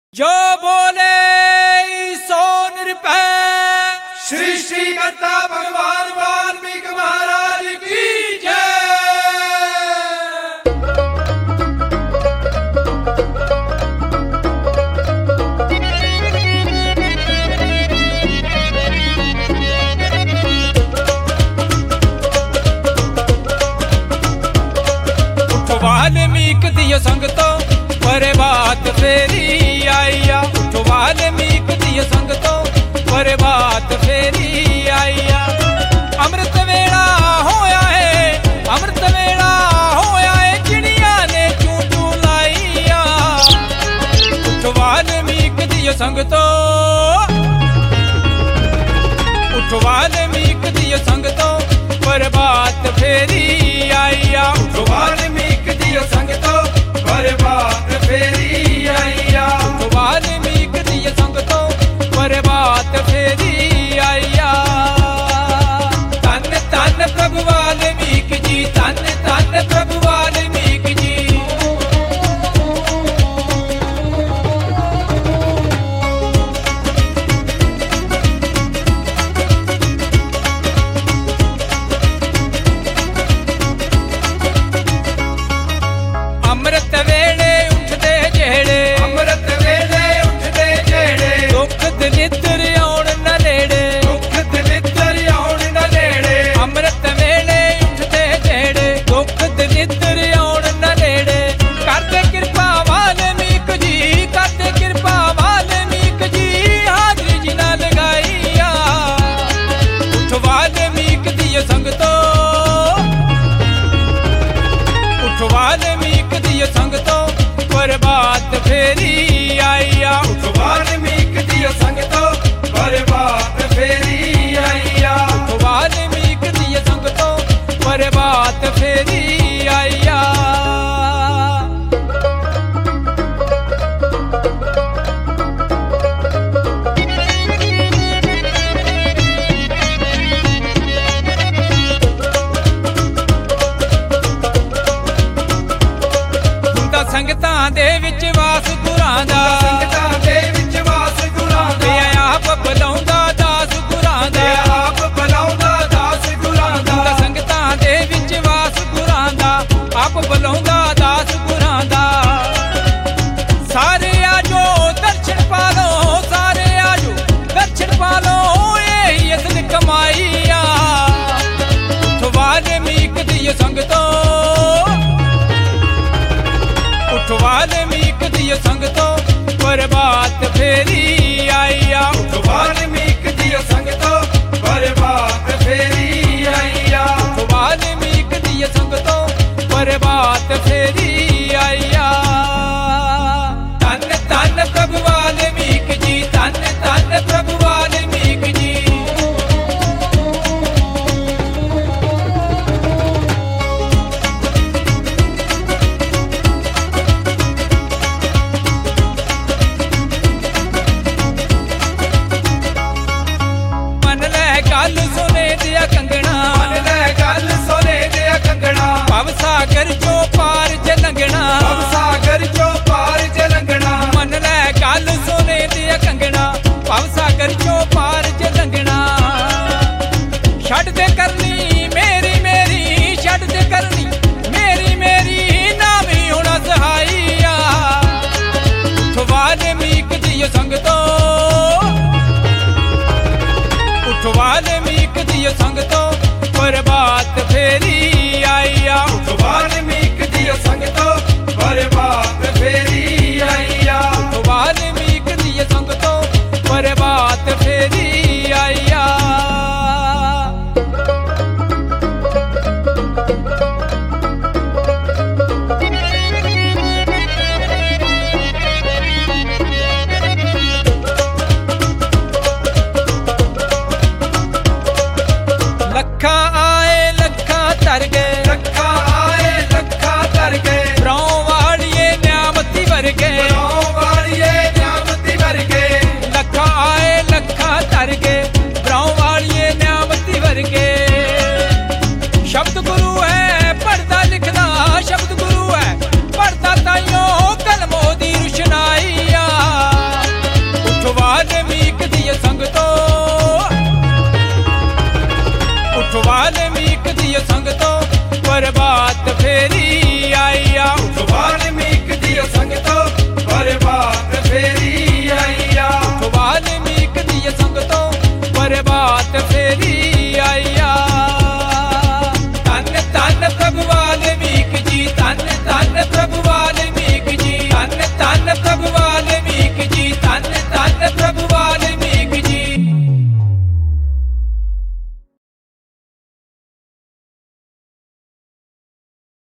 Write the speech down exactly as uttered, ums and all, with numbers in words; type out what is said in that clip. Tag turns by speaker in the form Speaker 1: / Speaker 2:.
Speaker 1: जो बोले सो निरपै
Speaker 2: सृष्टि करता भगवान वाल्मीकि महाराज की जय।
Speaker 1: उठ वाल्मीकि दियो संगतो परे बात फेरी आईया। उठ वाल्मीकि दियो संगतो परे बात फेरी आईया। अमृत वेला होया है, अमृत वेला होया है, चिड़िया ने चू चू लाईया। उठ वाल्मीकि दियो संगतो, उठ वाल्मीकि दियो संगतो पर बात फेरी आईया।
Speaker 2: उठ वाल्मीकि दियो संगतो पर बात फेरी आईया।
Speaker 1: उठ वाल्मीकि दियो संगतो पर बात फेरी आईया। धन धन प्रभु वाल्मीकि जी, धन धन प्रभु वाल्मीकि जी। अमृत वेले उठदे जेड़े,
Speaker 2: अमृत वेले उठदे जेड़े,
Speaker 1: दुख दलिद्र आउण न नेड़े।
Speaker 2: दुख दलिद्र आउण न नेड़े।
Speaker 1: अमृत वेले उठदे जेड़े, दुख दलिद्र आउण न नेड़े। करदे किरपा वाल्मीकि जी, करदे किरपा वाल्मीकि जी, हाजरी जी ना लगाईया। उठ वाल्मीकि दियो संगतो, उठ वाल्मीकि दियो संगतो पर बात फेरी आईया।
Speaker 2: उठ वाल्मीकि दियो संगतो पर बात फेरी आईया।
Speaker 1: उठ वाल्मीकि दियो संगतो पर बात फेरी आईया। ਹੁੰਦਾ ਸੰਗਤਾਂ ਦੇ ਵਿੱਚ ਵਾਸ ਗੁਰਾਂ ਦਾ,
Speaker 2: ਸੰਗਤਾਂ ਦੇ ਵਿੱਚ ਵਾਸ ਗੁਰਾਂ
Speaker 1: ਤੇ
Speaker 2: ਦਾ,
Speaker 1: ਆਪ ਬੁਲਾਉਂਦਾ ਦਾਸ ਗੁਰਾਂ
Speaker 2: ਤੇ
Speaker 1: ਦਾ।
Speaker 2: ਆਪ ਬੁਲਾਉਂਦਾ ਦਾਸ ਗੁਰਾਂ
Speaker 1: ਹੁੰਦਾ
Speaker 2: ਦਾ।
Speaker 1: ਸੰਗਤਾਂ ਦੇ ਵਿੱਚ ਵਾਸ ਗੁਰਾਂ ਦਾ, ਆਪ ਬੁਲਾਉਂਦਾ ਦਾਸ ਗੁਰਾਂ ਦਾ। ਸਾਰੇ ਆਜੋ ਦਰਸ਼ਨ ਪਾ ਲੋ, ਸਾਰੇ ਆਜੋ ਦਰਸ਼ਨ ਪਾ ਲੋ, ਇਹ ਅਸਲ ਕਮਾਈ ਆ। ਉਠ ਵਾल्मीकि दियो संगतो, उठ वाल्मीकि दियो संगतो पर बात फेरी आईया।
Speaker 2: उठ वाल्मीकि दियो संगतो पर बात फेरी आईया।
Speaker 1: उठ वाल्मीकि दियो संगतो पर बात फेरी आईया। धन धन प्रभु वाल्मीकि जी, धन धन प्रभु वाल्मीकि जी। मन लै गल सोने दिया कंगना,
Speaker 2: मन लै गल सोने दिया कंगना,
Speaker 1: भव सागर चो पार च लंघना।
Speaker 2: भव सागर चो पार च लंघना।
Speaker 1: मन लै गल सोने दिया कंगना, भव सागर चो पार च लंघना। छड़ दे करनी मेरी मेरी, छड़ दे करनी मेरी मेरी, नाम ही होना सहाइया। उठ वाल्मीकि दियो संगतो, उठ वाल्मीकि दियो संगतो पर बात फेरी आईया।
Speaker 2: उठ वाल्मीकि दियो संगतो पर बात फेरी आईया।
Speaker 1: उठ वाल्मीकि दियो संगतो पर बात फेरी आईया। लखा आए लखा तर गए,